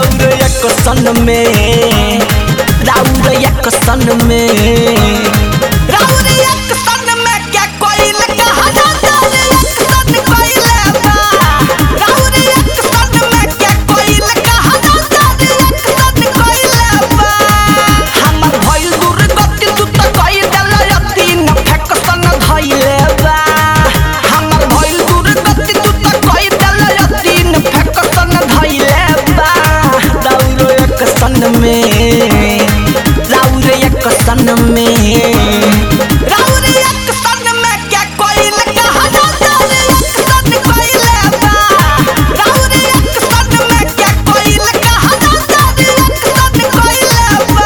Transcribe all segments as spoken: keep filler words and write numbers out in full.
राउर एक सन में राउर एक सन में राउर एक सन में क्या कोइल कहा जाता एक सन कोइले बा राउर एक सन में क्या कोइल कहा जाता एक सन कोइले बा हमर भइल दुर्गति तू त कहि देला यति न फेक सन धइले बा हमर भइल दुर्गति तू त कहि देला यति न फेक सन धइले बा राउर एक सन में राउर एक सन में राउर एक सन में क्या कोइल कहा जाता एक सन कोइले बा राउर एक सन में क्या कोइल कहा जाता एक सन कोइले बा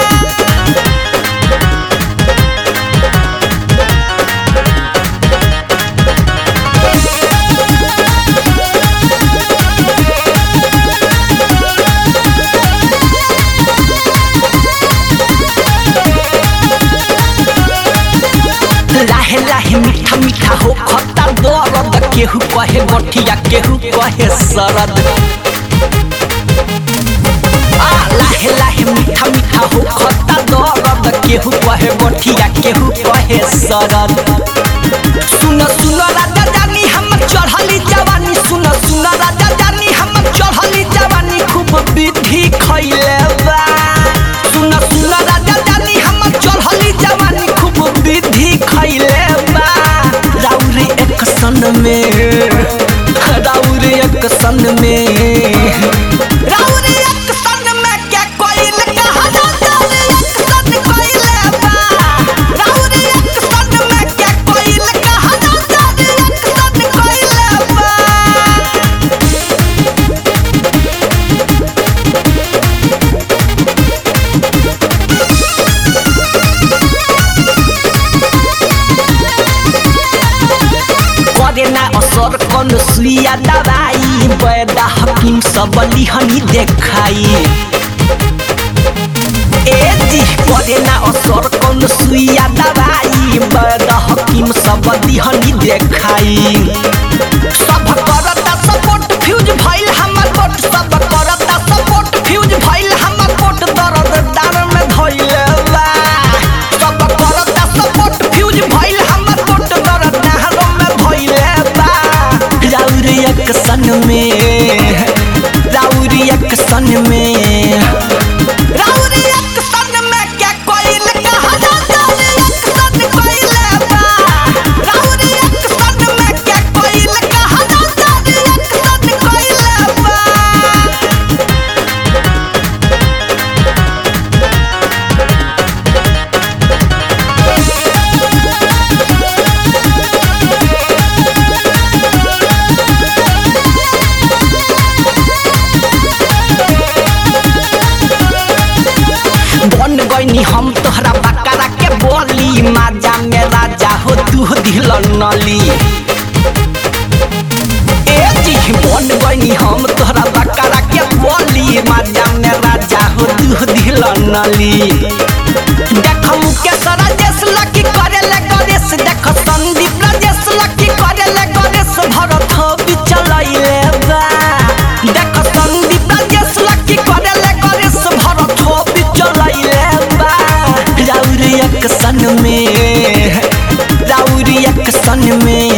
लाहे लाहे मीठा मीठा हो खट्टा दर्द केहू कहे गठिया केहू कहे सरद आ लाहे लाहे मीठा मीठा हो खट्टा दर्द केहू कहे गठिया केहू कहे सरद सुन सुन राजा जानी हमर चढ़ली जवानी सुन सुन राजा जानी हमर चढ़ली जवानी खूब विधि खइले बा सुन सुन राजा जानी हमर चढ़ली जवानी खूब विधि खइले बा राउर एक सन में राउर एक सन में राउर एक सन में क्या कोइल कहा जाता एक सन कोइले बा राउर एक सन में क्या कोइल कहा जाता एक सन कोइले बा करे ना असर कौन सुइया दवाई बैदा हकीम सब लिहनी देखाई ए जी करे ना असर कौन सुइया दवाई बैदा हकीम सब लिहनी देखाई सब करता सपोर्ट फ्यूज भइल हमर पोट सब करता सपोर्ट फ्यूज भइल हमर पोट दर्द डार में धइले बा सब करता सपोर्ट फ्यूज भइल हमर पोट दर्द डार में धइले बा राउर एक सन में राउर एक सन में राउर एक सन में क्या कोइल कहा जाता एक सन कोइले बा राउर एक सन में क्या कोइल कहा जाता एक सन कोइले बा बन गईनी हम तोहरा बकरा के बोली माजा में राजा हो तू दिल नली ए जी बन गईनी हम तोहरा बकरा के बोली माजा में राजा हो तू दिल नली देख मुकेश राजेश लकी करे ले गणेश देख संदीप राजेश लकी करे ले गणेश भरत हो बिचलैले बा देख संदीप राजेश लकी करे ले गणेश भरत हो बिचलैले बा राउर एक सन में राउर एक सन में